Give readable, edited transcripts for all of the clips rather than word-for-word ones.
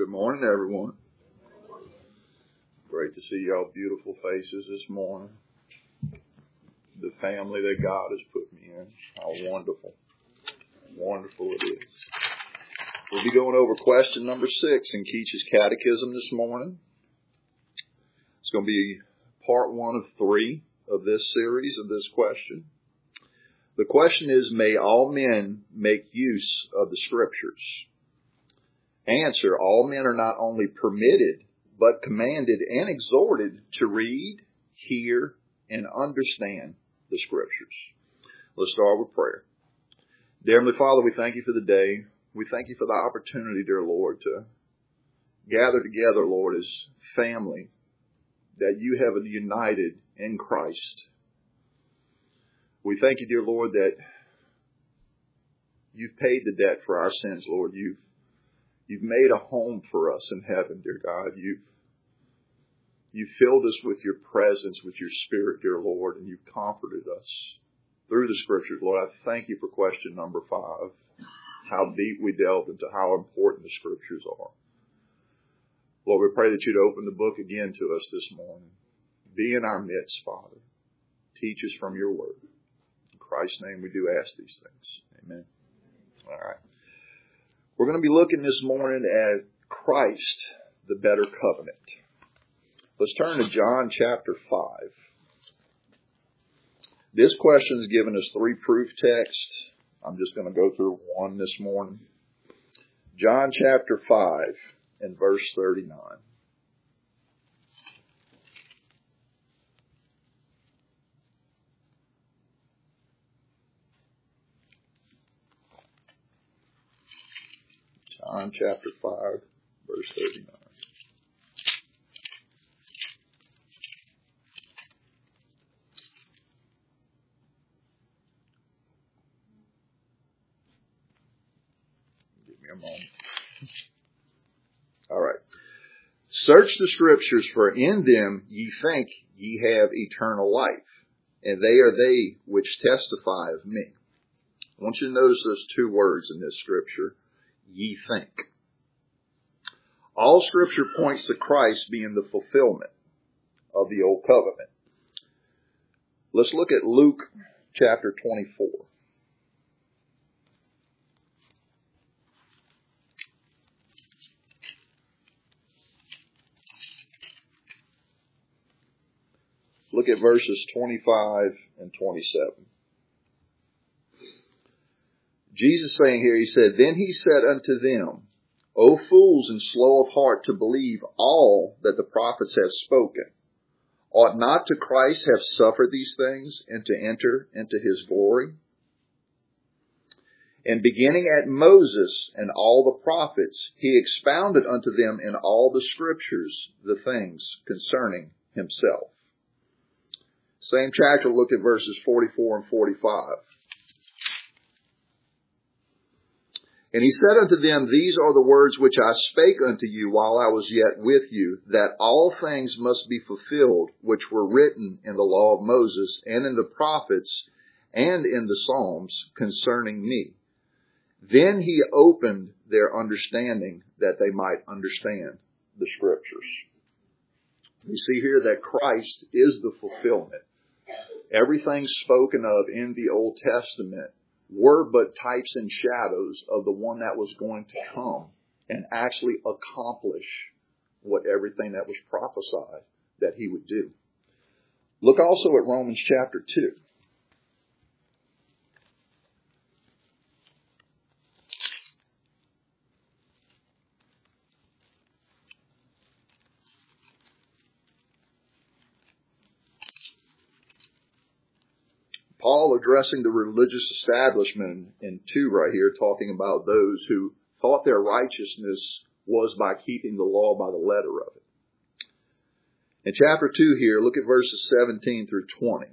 Good morning, everyone. Great to see y'all beautiful faces this morning. The family that God has put me in. How wonderful. Wonderful it is. We'll be going over question number 6 in Keach's Catechism this morning. It's going to be part 1 of 3 of this series of this question. The question is, may all men make use of the Scriptures? Answer, all men are not only permitted, but commanded and exhorted to read, hear, and understand the Scriptures. Let's start with prayer. Dear Heavenly Father, we thank you for the day. We thank you for the opportunity, dear Lord, to gather together, Lord, as family that you have united in Christ. We thank you, dear Lord, that you've paid the debt for our sins, Lord. You've made a home for us in heaven, dear God. You've filled us with your presence, with your Spirit, dear Lord, and you've comforted us through the Scriptures. Lord, I thank you for question number 5, how deep we delved into how important the Scriptures are. Lord, we pray that you'd open the book again to us this morning. Be in our midst, Father. Teach us from your word. In Christ's name we do ask these things. Amen. All right. We're going to be looking this morning at Christ, the better covenant. Let's turn to John chapter 5. This question is given us 3 proof texts. I'm just going to go through one this morning. John chapter 5 and verse 39. John chapter 5, verse 39. Give me a moment. All right. Search the Scriptures, for in them ye think ye have eternal life, and they are they which testify of me. I want you to notice those 2 words in this Scripture. Ye think. All Scripture points to Christ being the fulfillment of the Old Covenant. Let's look at Luke chapter 24. Look at verses 25 and 27. Jesus saying here, he said, Then he said unto them, O fools and slow of heart to believe all that the prophets have spoken. Ought not to Christ have suffered these things and to enter into his glory? And beginning at Moses and all the prophets, he expounded unto them in all the Scriptures the things concerning himself. Same chapter, look at verses 44 and 45. And he said unto them, These are the words which I spake unto you while I was yet with you, that all things must be fulfilled which were written in the law of Moses and in the prophets and in the Psalms concerning me. Then he opened their understanding that they might understand the Scriptures. We see here that Christ is the fulfillment. Everything spoken of in the Old Testament were but types and shadows of the one that was going to come and actually accomplish what everything that was prophesied that he would do. Look also at Romans chapter 2. Paul addressing the religious establishment in 2 right here, talking about those who thought their righteousness was by keeping the law by the letter of it. In chapter 2 here, look at verses 17 through 20.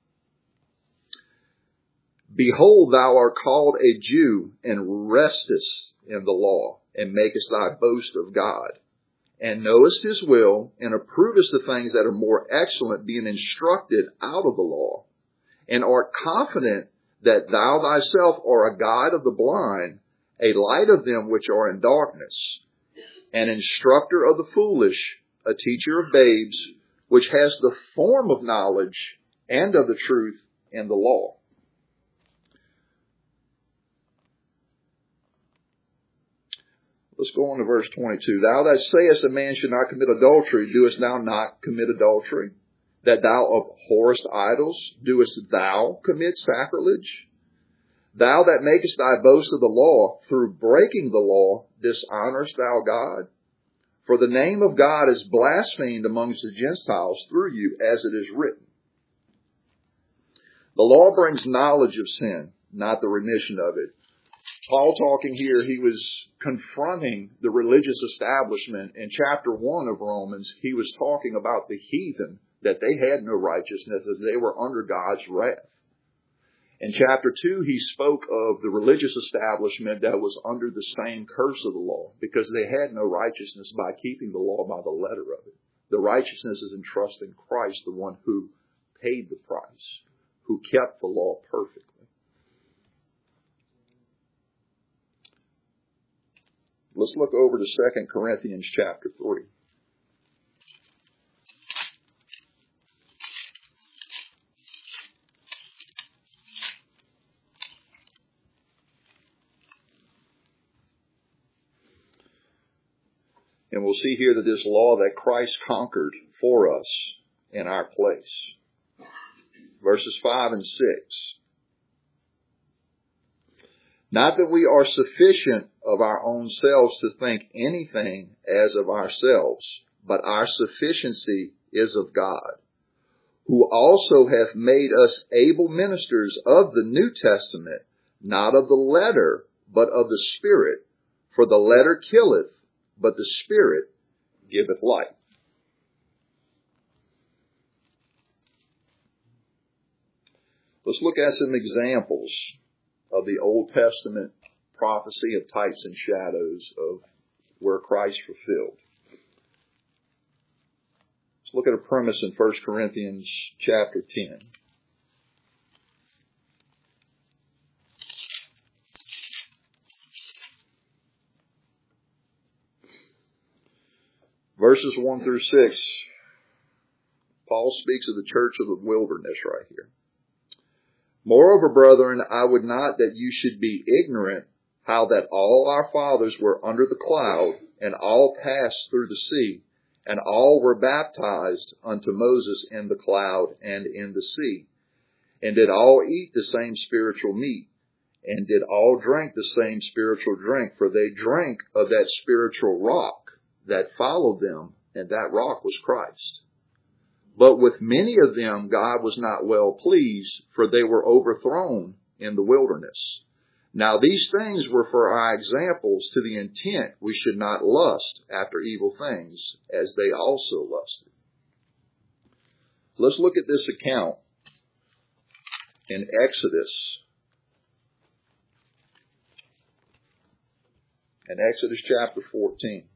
Behold, thou art called a Jew, and restest in the law, and makest thy boast of God, and knowest his will, and approvest the things that are more excellent, being instructed out of the law, and art confident that thou thyself art a guide of the blind, a light of them which are in darkness, an instructor of the foolish, a teacher of babes, which has the form of knowledge and of the truth in the law. Let's go on to verse 22. Thou that sayest a man should not commit adultery, doest thou not commit adultery? That thou abhorrest idols, doest thou commit sacrilege? Thou that makest thy boast of the law, through breaking the law, dishonorest thou God? For the name of God is blasphemed amongst the Gentiles through you, as it is written. The law brings knowledge of sin, not the remission of it. Paul talking here, he was confronting the religious establishment. In chapter 1 of Romans, he was talking about the heathen, that they had no righteousness, as they were under God's wrath. In chapter 2, he spoke of the religious establishment that was under the same curse of the law, because they had no righteousness by keeping the law by the letter of it. The righteousness is in trusting Christ, the one who paid the price, who kept the law perfectly. Let's look over to 2 Corinthians chapter 3. And we'll see here that this law that Christ conquered for us in our place. Verses 5 and 6. Not that we are sufficient of our own selves to think anything as of ourselves, but our sufficiency is of God, who also hath made us able ministers of the New Testament, not of the letter, but of the Spirit. For the letter killeth, but the Spirit giveth life. Let's look at some examples of the Old Testament prophecy of types and shadows of where Christ fulfilled. Let's look at a premise in 1 Corinthians chapter 10. Verses 1 through 6, Paul speaks of the church of the wilderness right here. Moreover, brethren, I would not that you should be ignorant how that all our fathers were under the cloud, and all passed through the sea, and all were baptized unto Moses in the cloud and in the sea, and did all eat the same spiritual meat, and did all drink the same spiritual drink, for they drank of that spiritual rock that followed them, and that rock was Christ. But with many of them God was not well pleased, for they were overthrown in the wilderness. Now these things were for our examples, to the intent we should not lust after evil things, as they also lusted. Let's look at this account in Exodus. In Exodus chapter 14.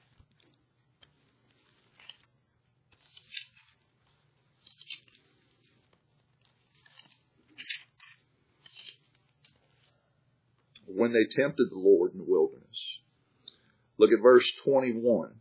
When they tempted the Lord in the wilderness. Look at verse 21.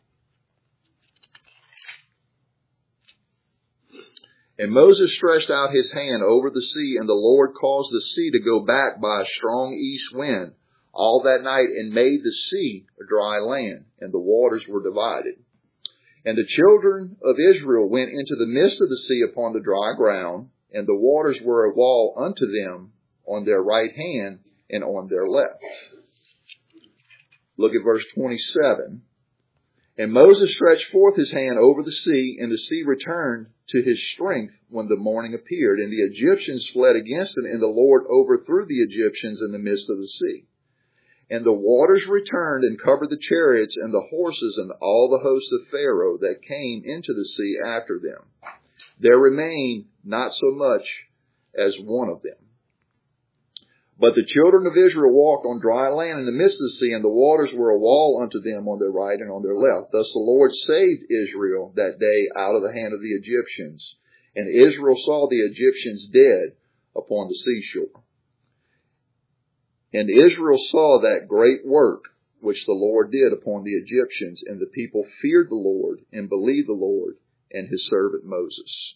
And Moses stretched out his hand over the sea, and the Lord caused the sea to go back by a strong east wind all that night, and made the sea a dry land, and the waters were divided. And the children of Israel went into the midst of the sea upon the dry ground, and the waters were a wall unto them on their right hand and on their left. Look at verse 27. And Moses stretched forth his hand over the sea, and the sea returned to his strength when the morning appeared. And the Egyptians fled against it, and the Lord overthrew the Egyptians in the midst of the sea. And the waters returned and covered the chariots and the horses and all the host of Pharaoh that came into the sea after them. There remained not so much as one of them. But the children of Israel walked on dry land in the midst of the sea, and the waters were a wall unto them on their right and on their left. Thus the Lord saved Israel that day out of the hand of the Egyptians. And Israel saw the Egyptians dead upon the seashore. And Israel saw that great work which the Lord did upon the Egyptians, and the people feared the Lord and believed the Lord and his servant Moses.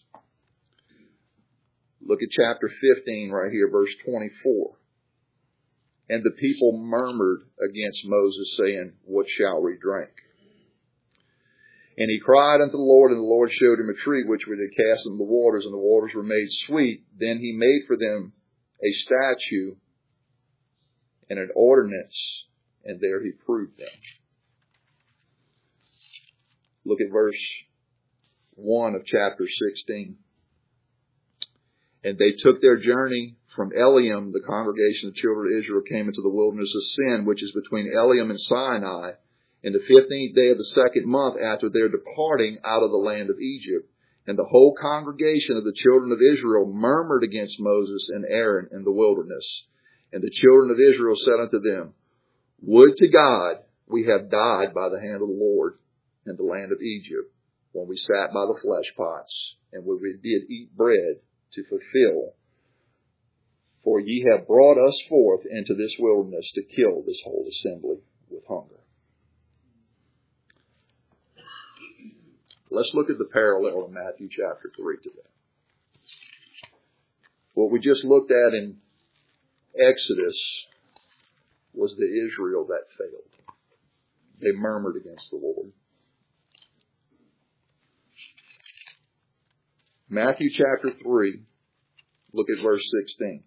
Look at chapter 15 right here, verse 24. And the people murmured against Moses, saying, what shall we drink? And he cried unto the Lord, and the Lord showed him a tree which would cast into the waters, and the waters were made sweet. Then he made for them a statue and an ordinance, and there he proved them. Look at verse 1 of chapter 16. And they took their journey from Eliam. The congregation of the children of Israel came into the wilderness of Sin, which is between Eliam and Sinai, in the 15th day of the second month after their departing out of the land of Egypt. And the whole congregation of the children of Israel murmured against Moses and Aaron in the wilderness. And the children of Israel said unto them, would to God we had died by the hand of the Lord in the land of Egypt, when we sat by the flesh pots, and when we did eat bread to fulfill. For ye have brought us forth into this wilderness to kill this whole assembly with hunger. Let's look at the parallel in Matthew chapter 3 today. What we just looked at in Exodus was the Israel that failed. They murmured against the Lord. Matthew chapter 3, look at verse 16.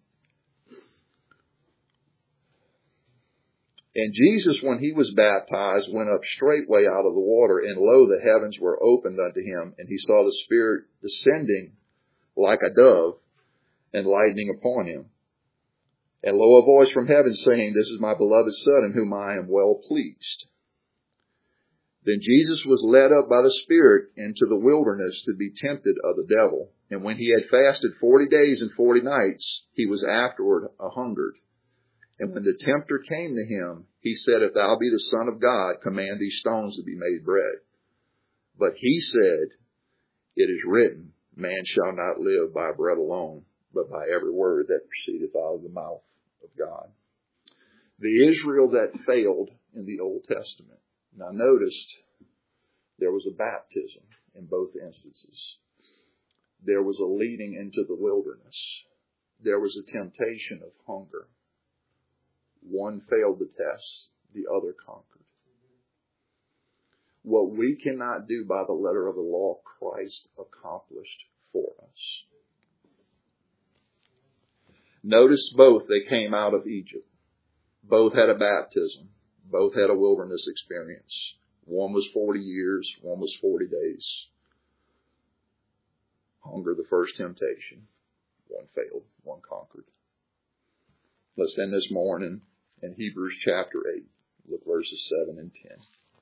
And Jesus, when he was baptized, went up straightway out of the water, and lo, the heavens were opened unto him, and he saw the Spirit descending like a dove and lighting upon him. And lo, a voice from heaven saying, this is my beloved Son, in whom I am well pleased. Then Jesus was led up by the Spirit into the wilderness to be tempted of the devil. And when he had fasted 40 days and 40 nights, he was afterward a-hungered. And when the tempter came to him, he said, if thou be the Son of God, command these stones to be made bread. But he said, it is written, man shall not live by bread alone, but by every word that proceedeth out of the mouth of God. The Israel that failed in the Old Testament. Now noticed, there was a baptism in both instances. There was a leading into the wilderness. There was a temptation of hunger. One failed the test, the other conquered. What we cannot do by the letter of the law, Christ accomplished for us. Notice both, they came out of Egypt. Both had a baptism. Both had a wilderness experience. One was 40 years, one was 40 days. Hunger, the first temptation. One failed, one conquered. Let's end this morning in Hebrews chapter 8. Look verses 7 and 10.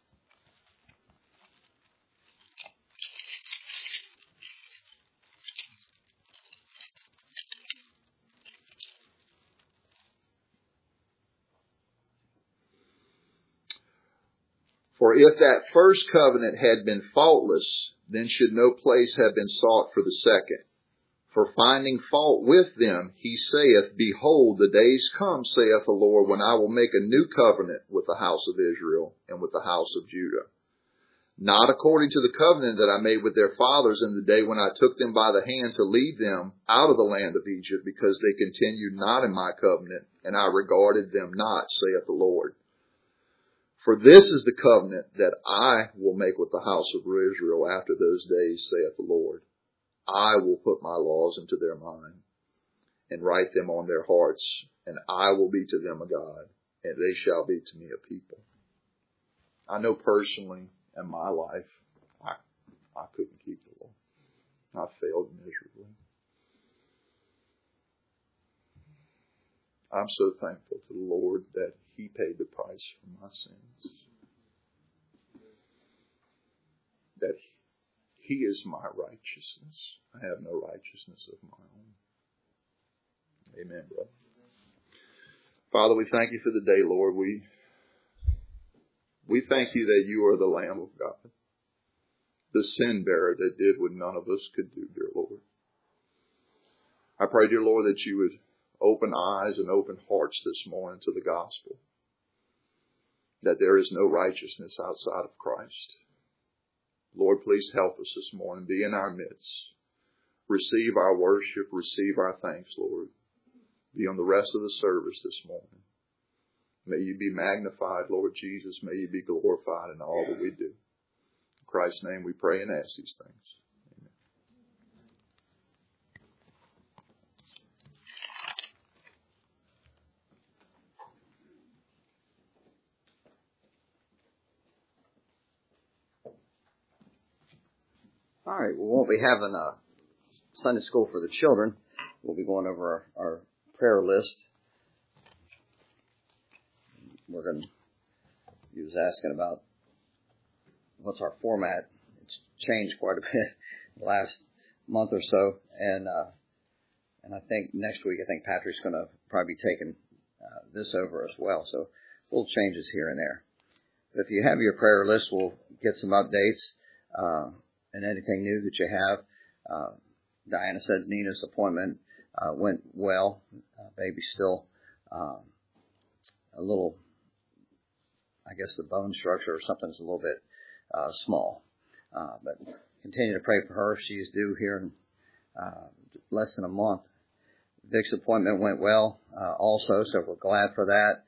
For if that first covenant had been faultless, then should no place have been sought for the second. For finding fault with them, he saith, behold, the days come, saith the Lord, when I will make a new covenant with the house of Israel and with the house of Judah. Not according to the covenant that I made with their fathers in the day when I took them by the hand to lead them out of the land of Egypt, because they continued not in my covenant, and I regarded them not, saith the Lord. For this is the covenant that I will make with the house of Israel after those days, saith the Lord. I will put my laws into their mind and write them on their hearts, and I will be to them a God, and they shall be to me a people. I know personally in my life, I couldn't keep the law. I failed miserably. I'm so thankful to the Lord that He paid the price for my sins. That He is my righteousness. I have no righteousness of my own. Amen, brother. Father, we thank you for the day, Lord. We thank you that you are the Lamb of God, the sin bearer that did what none of us could do, dear Lord. I pray, dear Lord, that you would open eyes and open hearts this morning to the gospel. that there is no righteousness outside of Christ. Lord, please help us this morning. Be in our midst. Receive our worship. Receive our thanks, Lord. Be on the rest of the service this morning. May you be magnified, Lord Jesus. May you be glorified in all that we do. In Christ's name we pray and ask these things. All right, we won't be having a Sunday school for the children. We'll be going over our prayer list. You was asking about what's our format. It's changed quite a bit the last month or so, and I think next week, Patrick's going to probably be taking this over as well. So little changes here and there. But if you have your prayer list, we'll get some updates and anything new that you have. Diana said Nina's appointment went well. Baby's still a little, I guess the bone structure or something's a little bit small. But continue to pray for her. She's due here in less than a month. Vic's appointment went well also, so we're glad for that.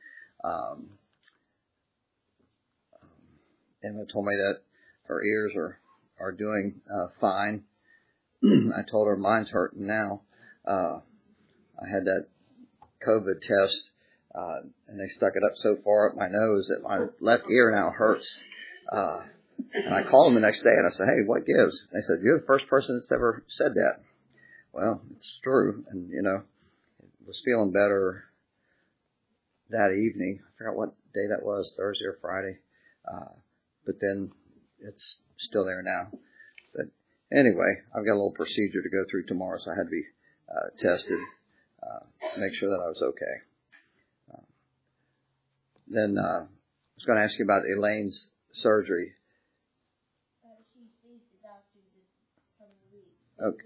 Emma told me that her ears are doing fine. I told her mine's hurting now. I had that COVID test, and they stuck it up so far up my nose that my left ear now hurts. And I called them the next day and I said, "Hey, what gives?" They said, "You're the first person that's ever said that." Well, it's true. And, was feeling better that evening. I forgot what day that was, Thursday or Friday. But then it's still there now. But anyway, I've got a little procedure to go through tomorrow, so I had to be tested, to make sure that I was okay. Then I was going to ask you about Elaine's surgery. She sees the doctor this coming week. Okay.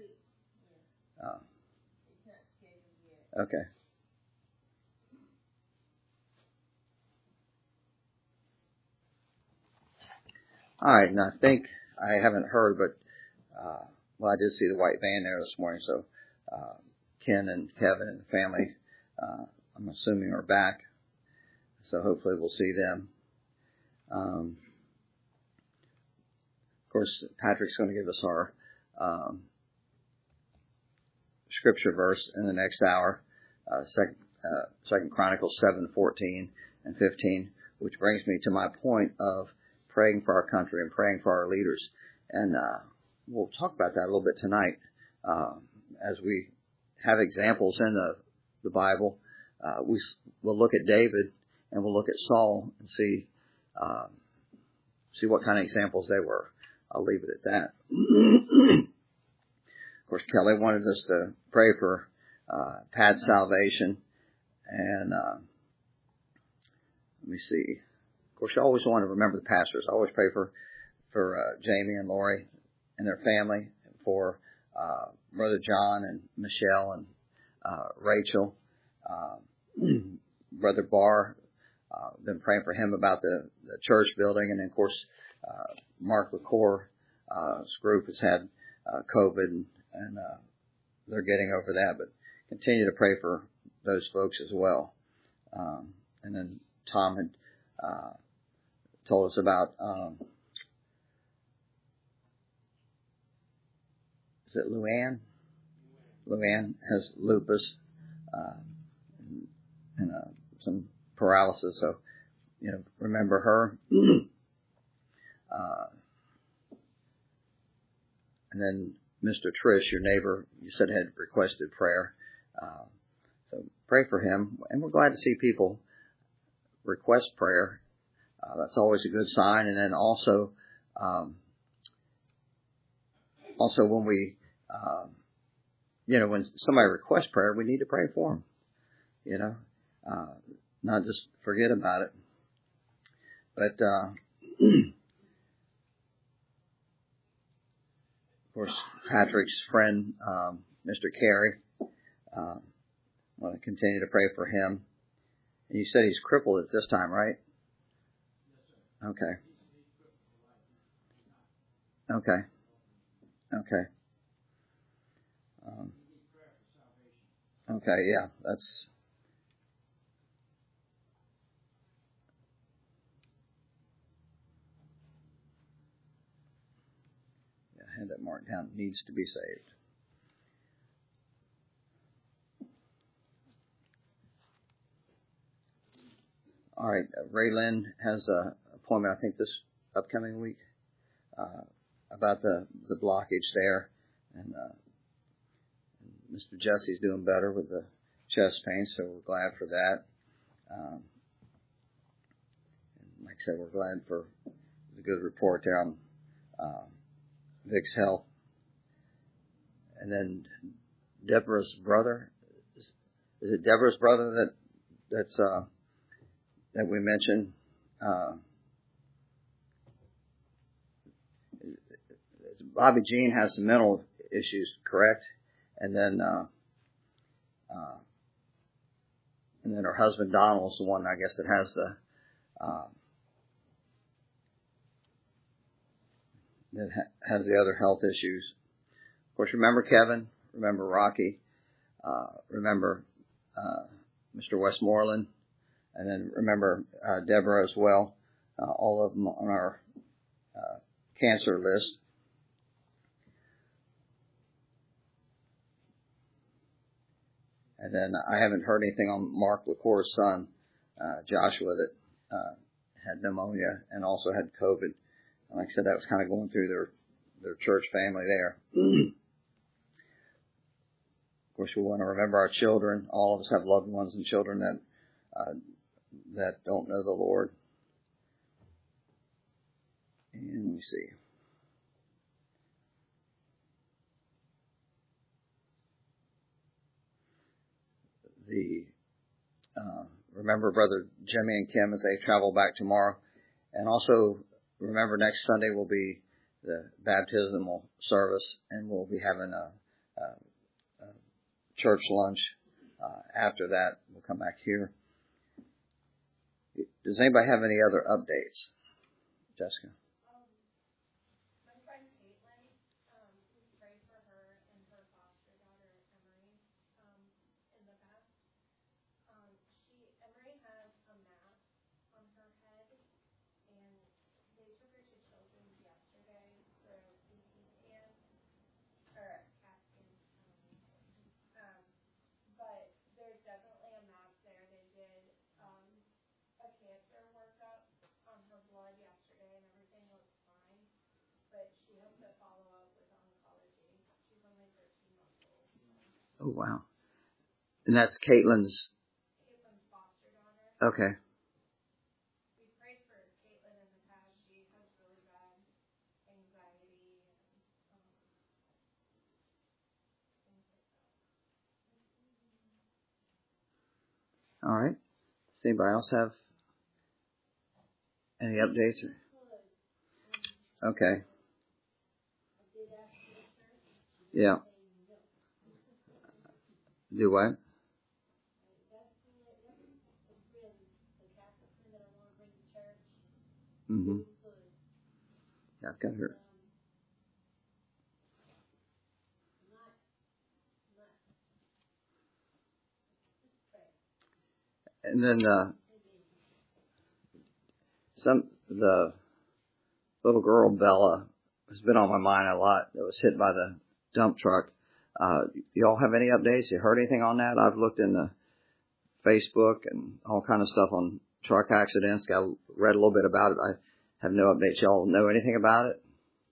It's not scheduled yet. Okay. All right, and I think I haven't heard, but I did see the white van there this morning. So Ken and Kevin and the family, I'm assuming, are back. So hopefully we'll see them. Of course, Patrick's going to give us our scripture verse in the next hour, Second Chronicles 7:14 and 15, which brings me to my point of praying for our country and praying for our leaders. And we'll talk about that a little bit tonight as we have examples in the Bible. We'll look at David and we'll look at Saul and see what kind of examples they were. I'll leave it at that. Of course, Kelly wanted us to pray for Pat's salvation. And let me see. Of course, you always want to remember the pastors. I always pray for Jamie and Lori and their family, for Brother John and Michelle and Rachel, Brother Barr. Been praying for him about the church building, and then of course Mark LaCour's group has had COVID, and they're getting over that. But continue to pray for those folks as well. And then Tom had told us about, is it Luann? Luann has lupus and some paralysis, so remember her. And then Mr. Trish, your neighbor, you said had requested prayer. So pray for him, and we're glad to see people request prayer. That's always a good sign. And then also when we, when somebody requests prayer, we need to pray for them. Not just forget about it. But of course, Patrick's friend, Mr. Carey, want to continue to pray for him. And you said he's crippled at this time, right? Okay. Okay. Okay. Okay. Yeah. I had that marked down. Needs to be saved. All right. Ray Lynn has an appointment, I think, this upcoming week about the blockage there. And Mr. Jesse's doing better with the chest pain, so we're glad for that. Like I said, we're glad for the good report there on Vic's health. And then Deborah's brother, is it Deborah's brother that we mentioned? Bobby Jean has some mental issues, correct? And then her husband Donald is the one, I guess, that has the other health issues. Of course, remember Kevin, remember Rocky, remember Mr. Westmoreland, and then remember Deborah as well. All of them on our cancer list. And then I haven't heard anything on Mark LaCour's son, Joshua, that had pneumonia and also had COVID. And like I said, that was kind of going through their church family there. Of course, we want to remember our children. All of us have loved ones and children that don't know the Lord. And let me see. Remember Brother Jimmy and Kim as they travel back tomorrow. And also remember next Sunday will be the baptismal service, and we'll be having a church lunch after that. We'll come back here. Does anybody have any other updates? Jessica? My friend Caitlin, we prayed for her and her foster daughter Emery in the past. Emery has a mass on her head, and they took her to Children's yesterday for a CT scan, or a CAT scan. But there's definitely a mass there. They did a cancer workup on her blood yesterday, and everything looks fine. But she has to follow up with oncology. She's only 13 months old. Oh, wow. And that's Caitlin's foster daughter. Okay. We prayed for Caitlin in the past. She has really bad anxiety and things like that. All right. Does anybody else have any updates? Okay. Yeah. Do what? Mm-hmm. Yeah, I've got her. And then the little girl Bella has been on my mind a lot. That was hit by the dump truck. Y'all have any updates? You heard anything on that? I've looked in the Facebook and all kind of stuff on truck accidents. Read a little bit about it. I have no updates. Y'all know anything about it?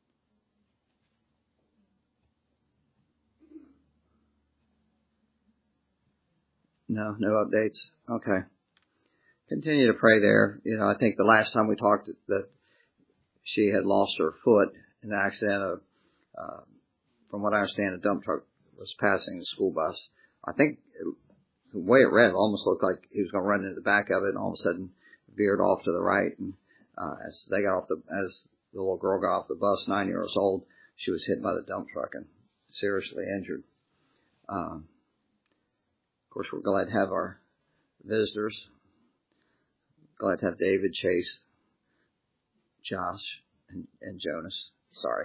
No updates. Okay. Continue to pray there. You know, I think the last time we talked that she had lost her foot in the accident. From what I understand, a dump truck was passing the school bus. I think the way it read, it almost looked like he was going to run into the back of it, and all of a sudden veered off to the right. And as the little girl got off the bus, 9 years old, she was hit by the dump truck and seriously injured. Of course, we're glad to have our visitors. Glad to have David, Chase, Josh, and Jonas. Sorry.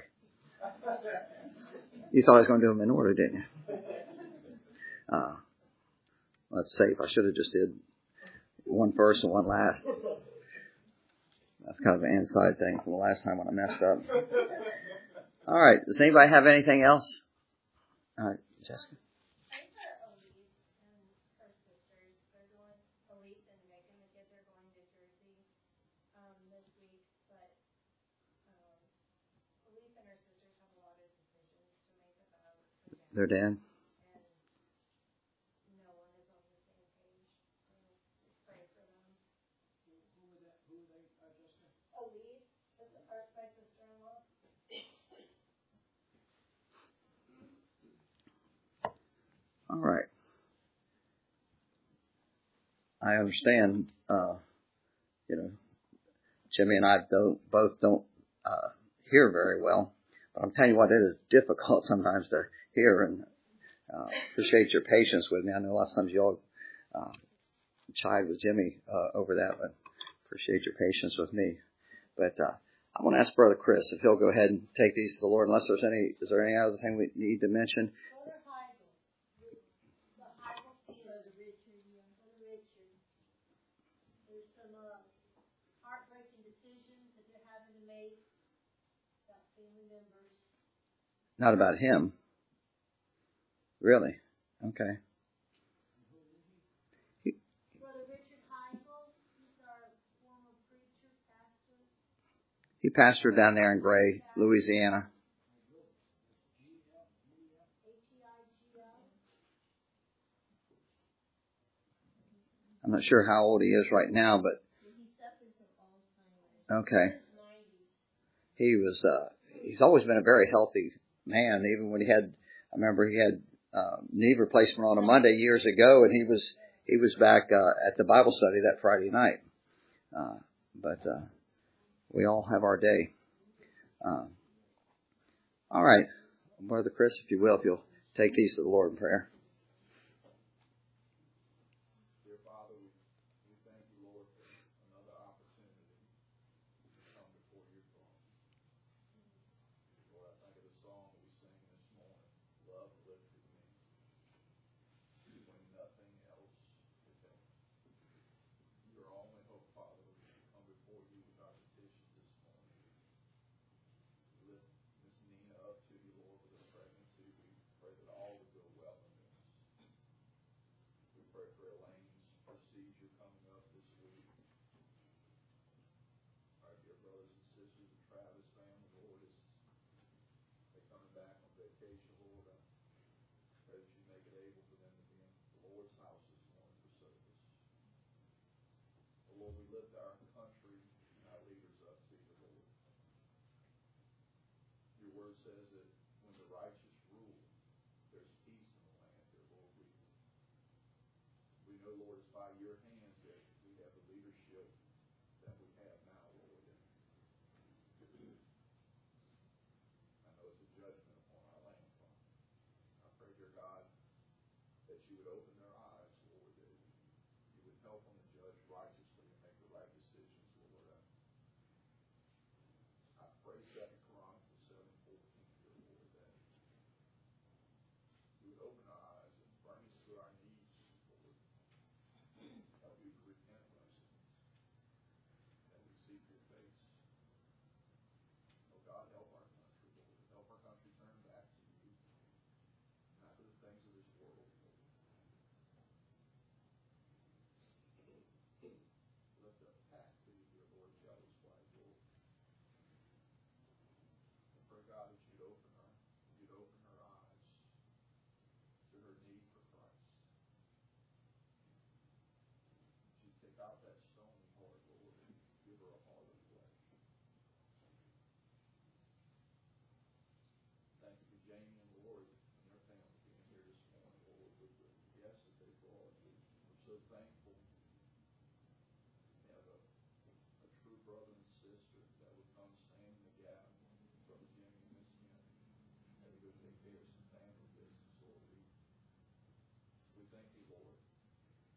You thought I was going to do them in order, didn't you? That's safe. I should have just did one first and one last. That's kind of an inside thing from the last time when I messed up. All right. Does anybody have anything else? All right, Jessica. Their dad. All right. I understand. Jimmy and I both don't hear very well. But I'm telling you what, it is difficult sometimes to hear, and appreciate your patience with me. I know a lot of times you all chide with Jimmy over that, but appreciate your patience with me. But I want to ask Brother Chris if he'll go ahead and take these to the Lord. Unless is there any other thing we need to mention? There's some heartbreaking decisions that they're having to make about family members. Not about him. Really? Okay. Brother Richard Heigl, he's our former preacher, pastor. He pastored down there in Gray, Louisiana. I'm not sure how old he is right now, but okay. He's always been a very healthy man. Even when I remember he had knee replacement on a Monday years ago, and he was back at the Bible study that Friday night. But we all have our day. All right, Brother Chris, if you will, if you'll take these to the Lord in prayer.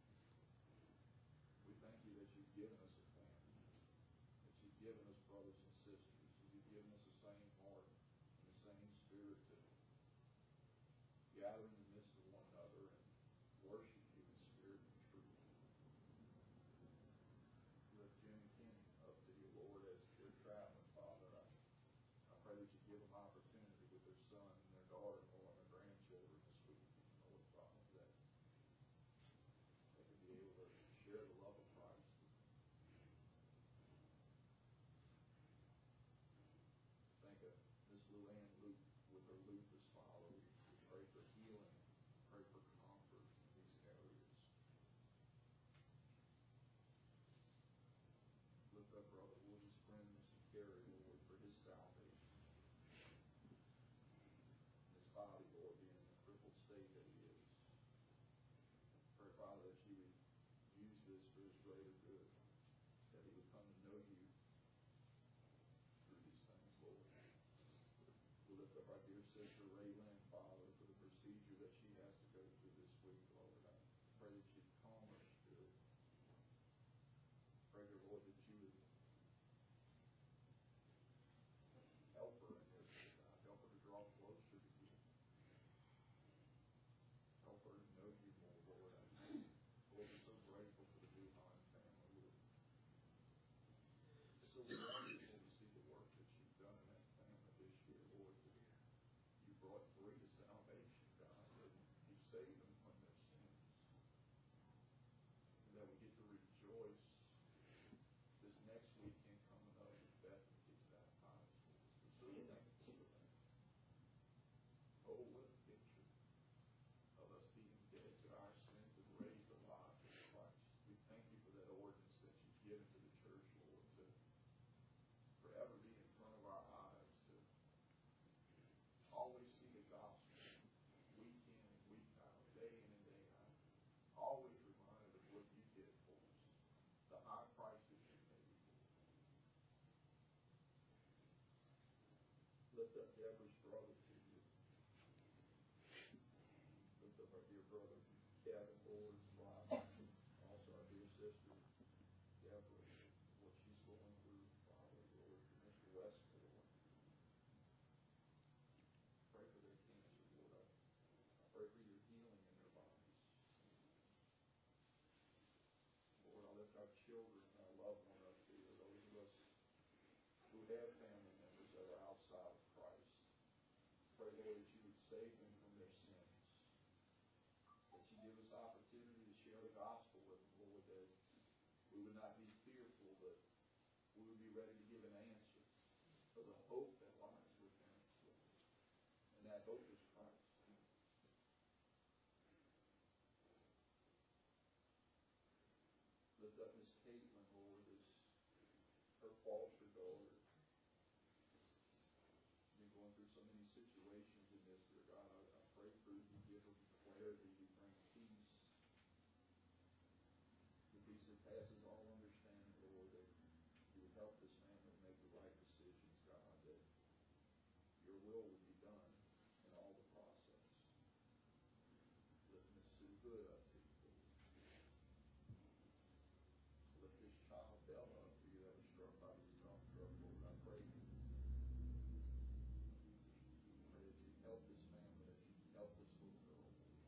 Given us brothers and gather in the midst of one another and worship you in spirit and truth. Lift Jim and Kenny up to you, Lord, as they're traveling, Father. I pray that you give them opportunity with their son and their daughter-in-law and their grandchildren this week, Lord, Father, that they can be able to share the love of Christ. Think of Miss Luann Luke with her lupus, Father. We pray for healing, pray for comfort in these areas. Lift up Brother Woody's friend, Mr. Carey, Lord, for his salvation. His body, Lord, being in the crippled state that he is. Pray, Father, that you would use this for his greater good, that he would come to know you through these things, Lord. We lift up our dear sister Raylan, Father, for the procedure that she has to go through this week, Lord. I pray that you'd calm her spirit. Pray, dear Lord, that you would help her in this, God. Help her to draw closer to you. Help her to know you more, Lord. Lord, we're so grateful for the Duhan family, Lord. It's so wonderful to see the work that you've done in that family this year, Lord. You brought three to salvation, God, and you saved them from their sins. And that we get to rejoice this next weekend coming up when Bethany gets baptized. We're so thankful for that. Oh, what a picture of us being dead to our sins and raised alive in Christ. We thank you for that ordinance that you've given to the church, Lord, to forever be in front of our eyes, to always see the gospel week in and week out, day in and day out. Always reminded of what you did for us, the high price that you paid for us. Lift up Deborah's brother to you. Lift up our dear brother Kevin, Lord, also our dear sister Deborah, what she's going through, Father, Lord, for Mr. West, Lord. Pray for their cancer, Lord. I pray for your healing in their bodies. Lord, I lift our children and our loved ones up to you, those of us who have family members that are outside of Christ. Pray, Lord, that you would save them from their sins. That you give us opportunity to share the gospel with them, Lord, that we would not be fearful, but we would be ready to give an answer for the hope that lies within us, Lord. And that hope is Christ. Lift up Miss Caitlin, Lord, as her foster daughter. Been going through so many situations in this, dear God. I pray for you, give them clarity, you bring peace. The peace that passes all understanding, Lord, that you would help this family make the right decisions, God, that your will would be done in all the process. Lift Miss Sue Hood up to you, Lord. Lift this child Bella up to you that was struck by this dump truck, Lord. I pray that you help this family, that you help this little girl.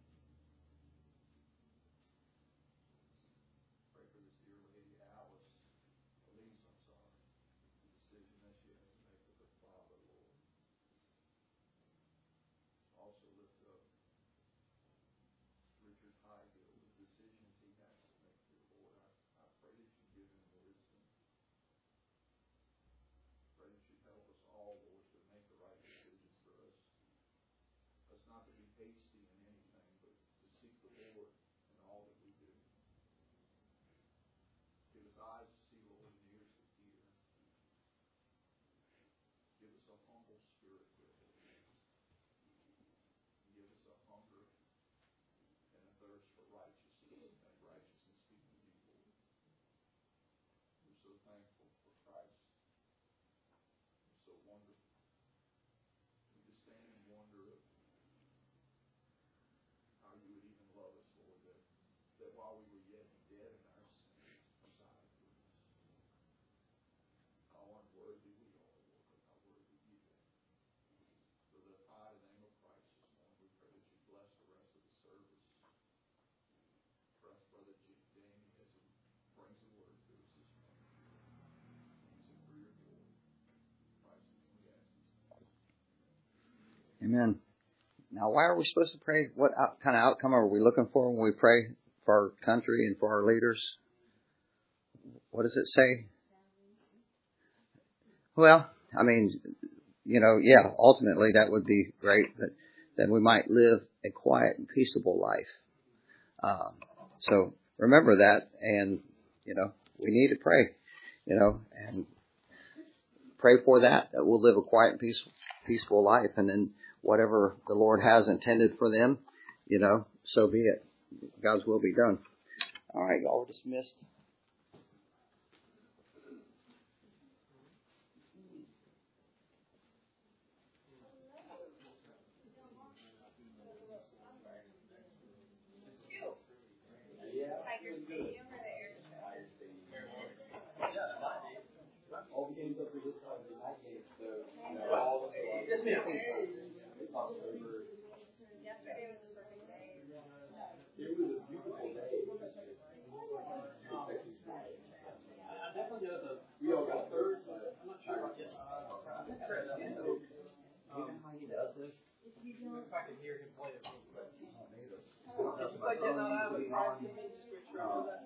Pray for this dear lady, Elise, I'm sorry, the decision that she has to make with her father, Lord. Also lift up Richard Highfield, the decisions he has to make, dear Lord. I pray that you give him wisdom. Pray that you help us all, Lord, to make the right decisions for us. Us not to be hasty in anything, but to seek the Lord in all that we do. Give us eyes to see, Lord, and ears to hear. Give us a humble spirit, dear Lord. Give us a hunger and a thirst for righteousness, and righteousness people you, Lord. We're so thankful for Christ. We're so wonderful. We just stand in wonder of how you would even love us, Lord, that while we were yet dead in our sins, you died for us. How unworthy we are, Lord, but how worthy you are. We lift high the name of Christ this morning. We pray that you bless Amen. Now, why are we supposed to pray? What kind of outcome are we looking for when we pray for our country and for our leaders? What does it say? Well, I mean, ultimately that would be great, but that we might live a quiet and peaceable life. So remember that, and, we need to pray, and pray for that we'll live a quiet and peaceful life, and then whatever the Lord has intended for them, so be it. God's will be done. All right, y'all are dismissed. All the games up to this time are night games, so all yes, ma'am. It's October. Yesterday was the perfect day. It was a beautiful day. I definitely know we all got third, but I'm not sure about this. You know how he does this? If I can hear him play it real quick. Like that, I would just make sure all that.